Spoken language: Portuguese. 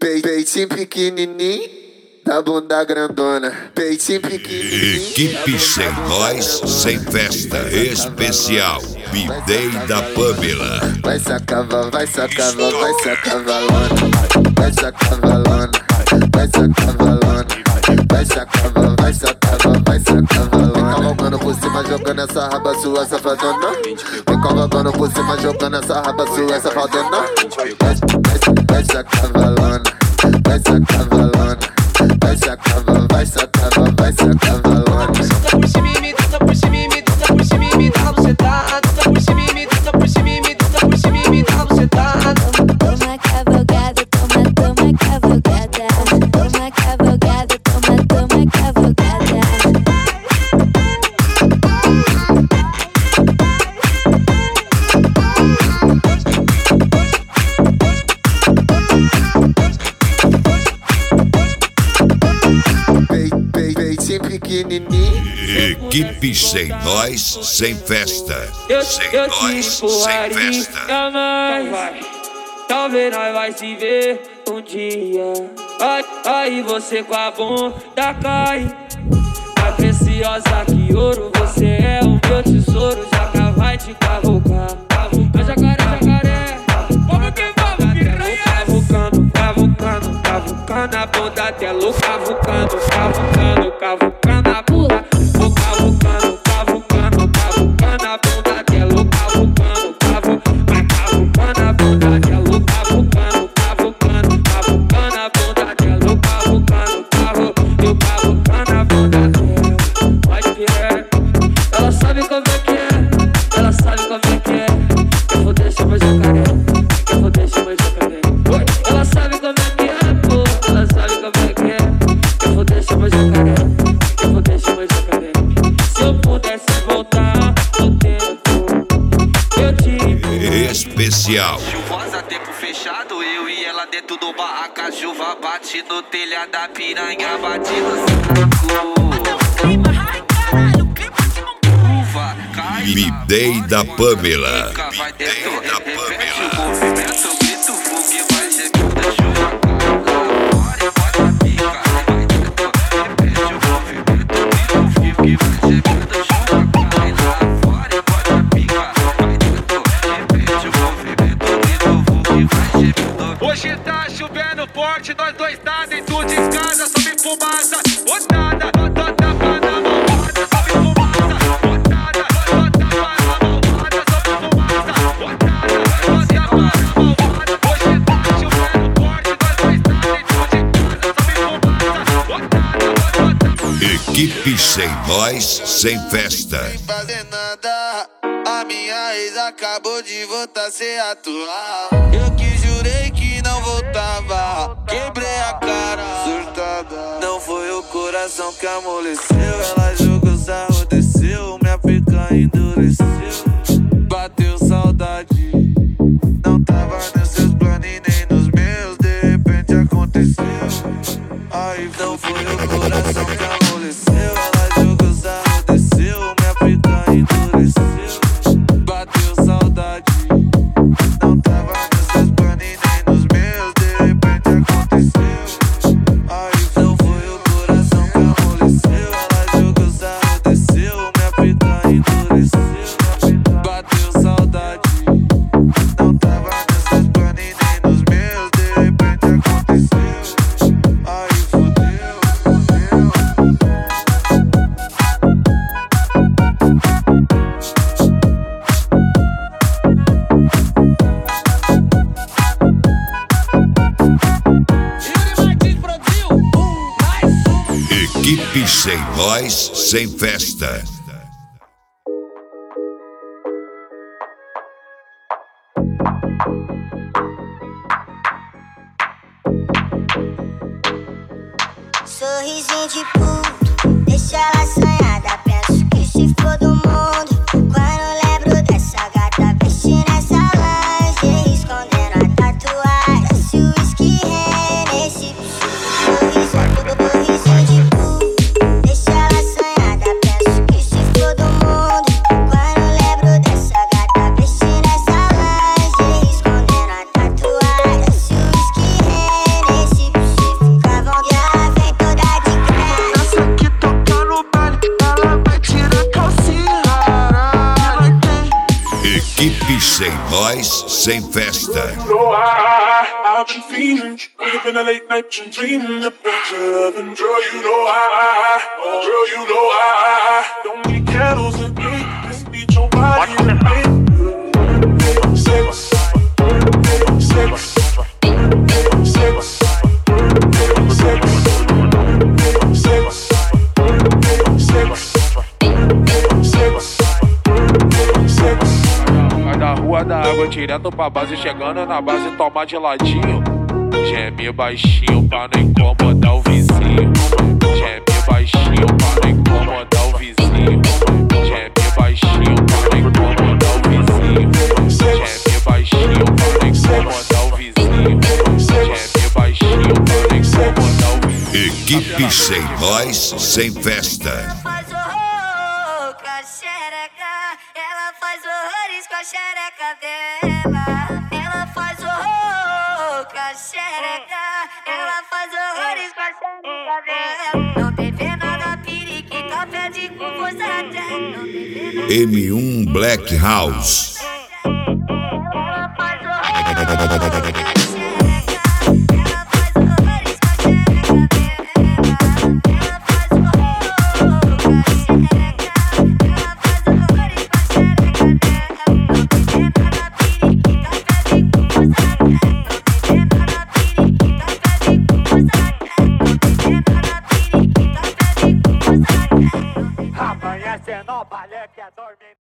Peitinho pequenininho, da bunda grandona. Peitinho pequenininho. Equipe sem nós, sem festa. Especial B-Day da Pamela. Vai sacava, vai sacava, vai sacavalona. Vai sacavalona, vai sacavalona. Vai sacava, vai sacava, vai sacavalona. Vem cavalgando por cima, jogando essa raba sua safadona. Vem cavalgando por cima, jogando essa raba sua safadona. Vai sacavalona, vai sacavalona. Vai sacava, vai sacava, vai sacavalona. Tá por cima e me tá por cima e me tá por cima e me tá você tá. Tá por cima e me tá por cima e me tá por cima e me tá você tá. Toma cavalgada, toma cavalgada. Toma cavalgada, toma cavalgada. Peitinho pequenininho. Equipe sem nós, sem festa. Sem Eu nós, te sem festa. mas talvez nós vai se ver um dia. Aí você com a bunda cai. Mais preciosa que ouro, você é o meu tesouro. Já vai te cavucar. Jacaré. Vamos que piranha. Cavucando a bunda dela. Cavucando a bunda. Vou cavucando a bunda dela. Vai cavucando a bunda dela. Cavucando a bunda dela. Eu cavucando a bunda dela. Pode ver, ela sabe como é que é. Ela sabe como é que é. Eu vou deixar meu jacaré. Eu vou deixar meu jacaré. Ela sabe como é que é, pô. Ela sabe como é que é. Eu vou deixar meu jacaré. Eu vou deixar meu jacaré. Se eu pudesse voltar no tempo, eu te Especial. Chuvosa, tempo fechado, eu e ela dentro do barraca. Chuva bate no telhado da piranha, bate no saco. Uva, cai. B-Day da Pamela. Vai B-Day dentro, da repete o Pamela. movimento, grito, que vai chegando a chuva. Fora e bota a pica. Vai dentro, repete o movimento, grito, que vai chegando a chuva. Cai lá fora e bota a pica. Vai dentro, repete o movimento, grito, que vai chegando. Hoje tá chovendo forte, nós dois tá dentro de casa, sobe fumaça, botada, botada pra na malvada, sobe fumaça, botada, botada pra na malvada, sobe fumaça, botada, botada pra na malvada. Hoje tá chovendo forte, nós dois tá dentro de casa, sobe fumaça, botada, botada. Equipe sem nós, sem festa. Sem fazer nada, a minha ex acabou de voltar a ser atual. Eu que jurei que não voltava, quebrei a cara, surtada. Não foi o coração que amoleceu, ela jogou sarro, desceu, minha pica endureceu. Bateu saudade, não tava nos seus planos e nem nos meus, de repente aconteceu. Aí não foi o coração que amoleceu, ela jogou sarro, desceu, minha pica endureceu. Bateu saudade, não tava nos seus planos e nem nos meus, de repente aconteceu. Aí não foi o coração que amoleceu, ela jogou sarro, desceu, minha pica endureceu. Bateu saudade, não tava nos seus planos e nem nos meus, de repente aconteceu. Aí fudeu. Equipe sem nós, sem festa. Sorrisinho de puto, deixa ela assanhada. Penso que se for do mundo, quando lembro dessa gata vestindo essa lingerie, escondendo a tatuagem. Desce o whisky nesse sorrisinho de puto, deixa ela assanhada. Penso que se for do mundo, quando lembro dessa gata vestindo essa lingerie, escondendo a tatuagem. Desce o whisky nesse Nós sem festa. I've been feeling, up in the late night and dreaming about your love. And girl, you know I don't need candles and me, just need your body and me. Sex, sex, sex, sex, sex. Vai da rua da água direto pra base, chegando na base toma geladinho. Geme baixinho pra não incomodar o vizinho. Geme baixinho pra não incomodar o vizinho. Geme baixinho pra não incomodar o vizinho. Geme baixinho pra não incomodar o vizinho. Geme baixinho pra não incomodar o vizinho. Equipe sem nós, sem festa. Ela faz horror com a xereca. Ela faz horrores com a xereca dela. Ela faz horror com a xereca. Ela faz horrores com a xereca dela. Não tem pena da periquita, pede com força até. Não tem pena. M1 Black House. Ela faz horror.